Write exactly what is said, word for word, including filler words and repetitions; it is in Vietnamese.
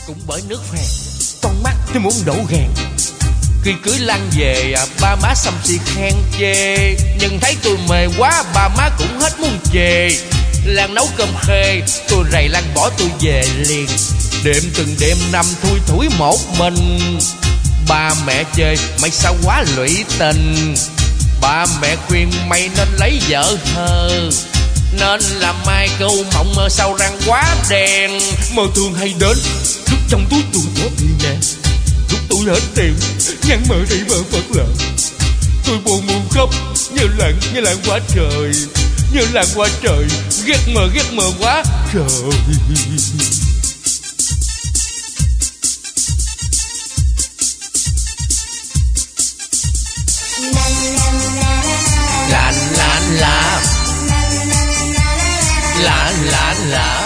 Cũng bởi nước phèn, con mắt tôi muốn đổ gàn. Khi cưới Lan về à, ba má xăm xì khen chê. Nhưng thấy tôi mê quá ba má cũng hết muốn chê. Lan nấu cơm khê, tôi rầy Lan bỏ tôi về liền. Đêm từng đêm năm thui thủi một mình. Ba mẹ chê mày sao quá lụy tình. Ba mẹ khuyên mày nên lấy vợ thơ. Nên làm mai câu mộng mơ sau răng quá đen. Mơ thường hay đến lúc trong túi tôi có tiền nè. Lúc tôi hết tiền nhăn mơ đi mơ phật lợ. Tôi buồn buồn khóc như làng như làng quá trời. Như làng quá trời. Ghét mơ ghét mơ quá trời. La la la la la la.